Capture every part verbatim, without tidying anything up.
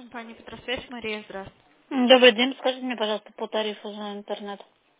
Компания Петросвязь, Мария, здравствуйте. Добрый день. Скажите мне, пожалуйста, по тарифу за интернет.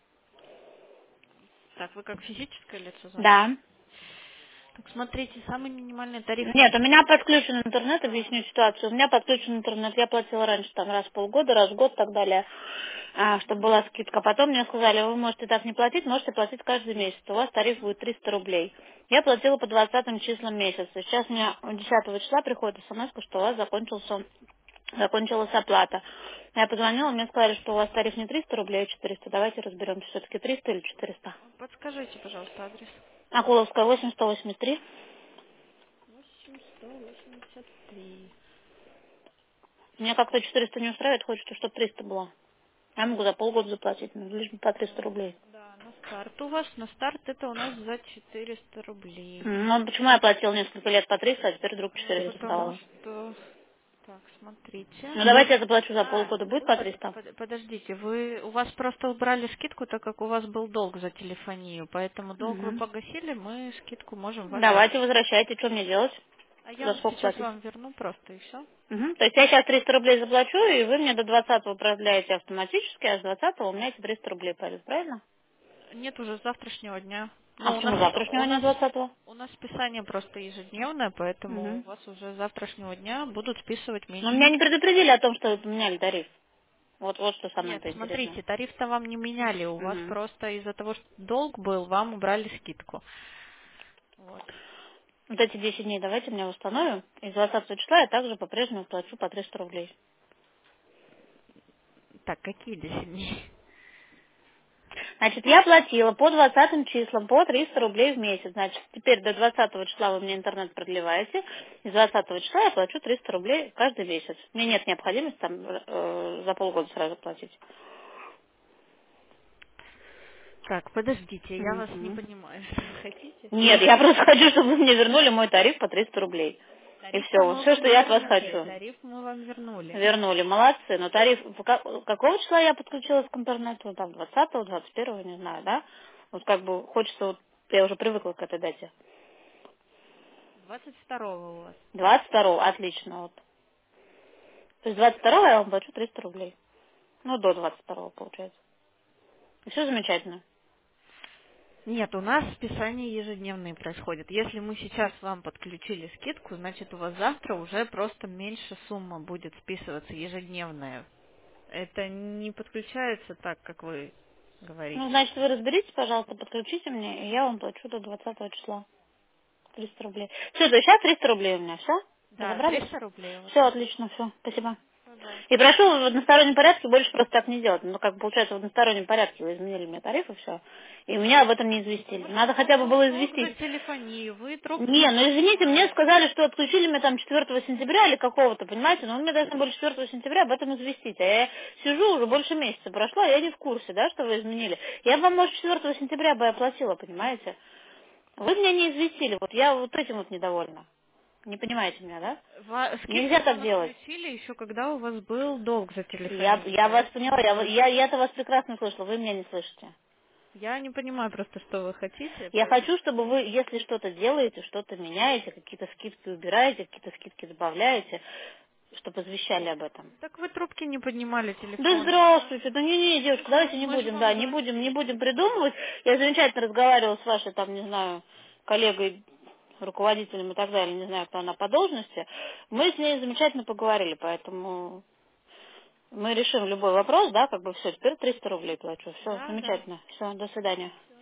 Так, вы как физическое лицо звоните? Да. Так, смотрите, самый минимальный тариф на... Нет, у меня подключен интернет, объясню ситуацию. У меня подключен интернет, я платила раньше там раз в полгода, раз в год и так далее, а, чтобы была скидка. Потом мне сказали, вы можете так не платить, можете платить каждый месяц. У вас тариф будет триста рублей. Я платила по двадцатым числам месяца. Сейчас мне десятого числа приходит смс, что у вас закончился, закончилась оплата. Я позвонила, мне сказали, что у вас тариф не триста рублей, а четыреста. Давайте разберемся, все-таки триста или четыреста. Подскажите, пожалуйста, адрес. Акуловская, восемь сто восемьдесят три. восемь сто восемьдесят три. Меня как-то четыреста не устраивает, хочется, чтобы триста было. Я могу за полгода заплатить, ну, лишь бы по триста рублей. Да, на старт у вас. На старт это у нас за четыреста рублей. М, Ну, почему я платила несколько лет по триста, а теперь вдруг Э, четыреста Потому стало? что... Так, смотрите. Ну, давайте я заплачу за А, полгода. Будет по под- триста? под- подождите, вы у вас просто убрали скидку, так как у вас был долг за телефонию, поэтому долг вы Мгм. погасили, мы скидку можем вам Давайте, вернуть. возвращайте. Что мне делать? А я За вот сколько сейчас платить? вам верну просто и все. Мгм. То есть я сейчас триста рублей заплачу, и вы мне до двадцатого продляете автоматически, а с двадцатого у меня эти триста рублей пойдут, правильно? Нет, уже с завтрашнего дня. А Ну, у нас почему у завтрашнего, не нас двадцатого? у нас списание просто ежедневное, поэтому у Угу. вас уже с завтрашнего дня будут списывать Но месяц. меня не предупредили о том, что вы поменяли тариф. Вот, вот что Нет, самое-то интересное. смотрите, тариф-то вам не меняли, у вас Угу. просто из-за того, что долг был, вам убрали скидку. Вот. Вот эти десять дней давайте мне восстановим. И с двадцатого числа я также по-прежнему плачу по триста рублей. Так, какие десять дней? Значит, я платила по двадцатым числам по триста рублей в месяц. Значит, теперь до двадцатого числа вы мне интернет продлеваете. И с двадцатого числа я плачу триста рублей каждый месяц. Мне нет необходимости там э, за полгода сразу платить. Так, подождите, я вас не Мгм. понимаю, что вы хотите. Нет, я просто хочу, чтобы вы мне вернули мой тариф по триста рублей. И все. Тариф-то Вот мы все, вам что я от вас вернули, хочу. тариф мы вам вернули. Вернули, молодцы. Но тариф, в ка- какого числа я подключилась к интернету? Там двадцатого, двадцать первого, не знаю, да? Вот как бы хочется, вот я уже привыкла к этой дате. двадцать второго у вас. двадцать второго, отлично, вот. То есть двадцать второго я вам плачу триста рублей. Ну, до двадцать второго получается. И все замечательно. Нет, у нас списания ежедневные происходят. Если мы сейчас вам подключили скидку, значит у вас завтра уже просто меньше сумма будет списываться ежедневная. Это не подключается так, как вы Ну, говорите. значит, вы разберитесь, пожалуйста, подключите мне, и я вам плачу до двадцатого числа. триста рублей. Все, то есть сейчас триста рублей у меня, все? Да, Разобрались? триста рублей у вас. Все, отлично, все. Спасибо. И Пожалуйста. прошу в одностороннем порядке больше просто так не делать. Ну, как получается, в одностороннем порядке вы изменили мне тариф и все. И меня об этом не известили. У вас Надо хотя бы был было долг за известить. телефонию, вы трубку Не, не ну извините, мне поднимали. сказали, что отключили меня там четвёртого сентября или какого-то, понимаете, но вы мне должны были четвёртого сентября об этом известить. А я сижу, уже больше месяца прошло, а я не в курсе, да, что вы изменили. Я вам, может, четвёртого сентября бы оплатила, понимаете. Вы меня не известили, вот я вот этим вот недовольна. Не понимаете меня, да? Ва- Нельзя Скидку так вам делать. отключили еще когда у вас был долг за Я, телефонию, я вас поняла, поэтому я, я, я-то вас прекрасно слышала, вы меня не слышите. я не понимаю просто, что вы хотите, Я поэтому... хочу, чтобы вы, если что-то делаете, что-то меняете, какие-то скидки убираете, какие-то скидки добавляете, чтобы извещали об этом. Так вы трубки не поднимали Да телефона. здравствуйте, да не-не, Мы девушка, же давайте вам, не мы же будем, вам да, не будем, не звонили по будем этому придумывать. поводу. Я замечательно разговаривала с вашей, там, не знаю, коллегой, руководителем и так далее, не знаю, кто она по должности. Мы с ней замечательно поговорили, поэтому мы решим любой вопрос, да, как бы все, теперь триста рублей плачу. Все, Да, да. замечательно. Все, до свидания.